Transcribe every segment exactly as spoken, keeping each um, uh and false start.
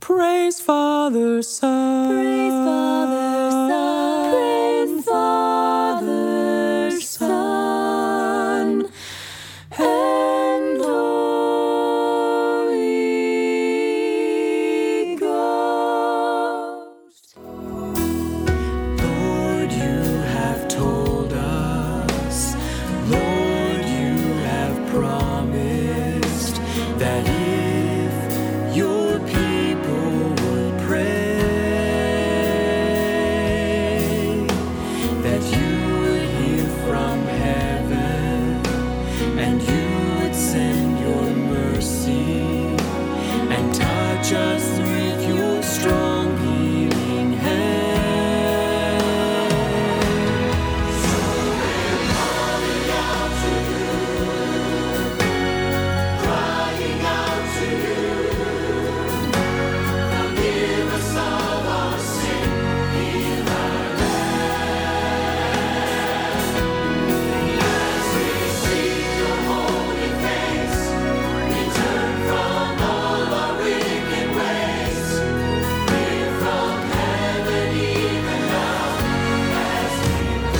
Praise Father, Son. Praise Father, Son. Praise Father, Son, and Holy Ghost. Lord, you have told us, Lord, you have promised that if your people would pray, that you would hear from heaven and you would send your mercy and touch us with your strong healing hand. So we're calling out to you, crying out to you. Forgive us of our sin, heal our land. As we seek your holy face, we turn from all our wicked ways. Hear from heaven even now as we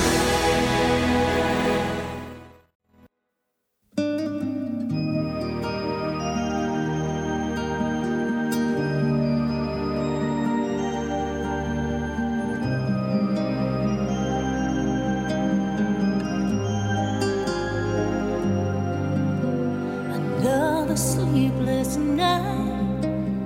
Another sleepless night,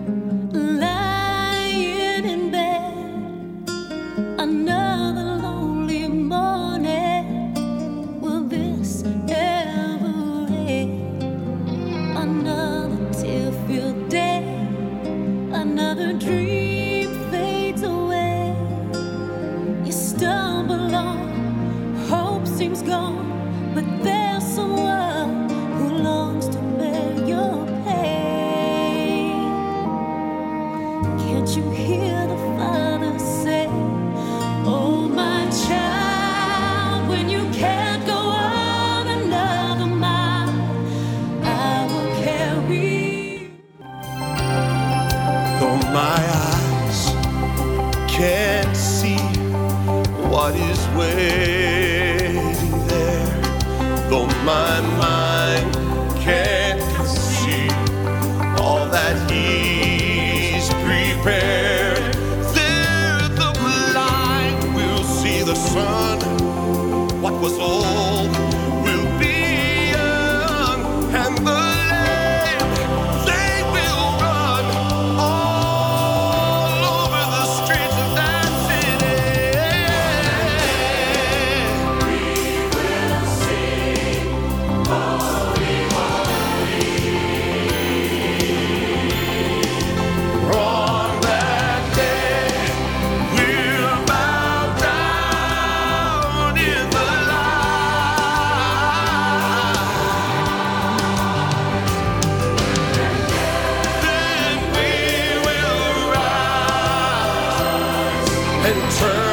lying in bed. Another lonely morning. Will this ever end? Another tear-filled day. Another dream fades away. You stumble on, hope seems gone, but there's someone who longs to bear your pain. Can't you hear the Father say, oh my child, when you can't go on another mile, I will carry you. Though my eyes can't see what is waiting there, though my mind can't conceive all that He's prepared, there the blind will see the sun. What was old will be young, and the lame, they will run all over the streets of that city. We will sing, holy, holy. On that day, we'll bow down in the light. Then we will rise and turn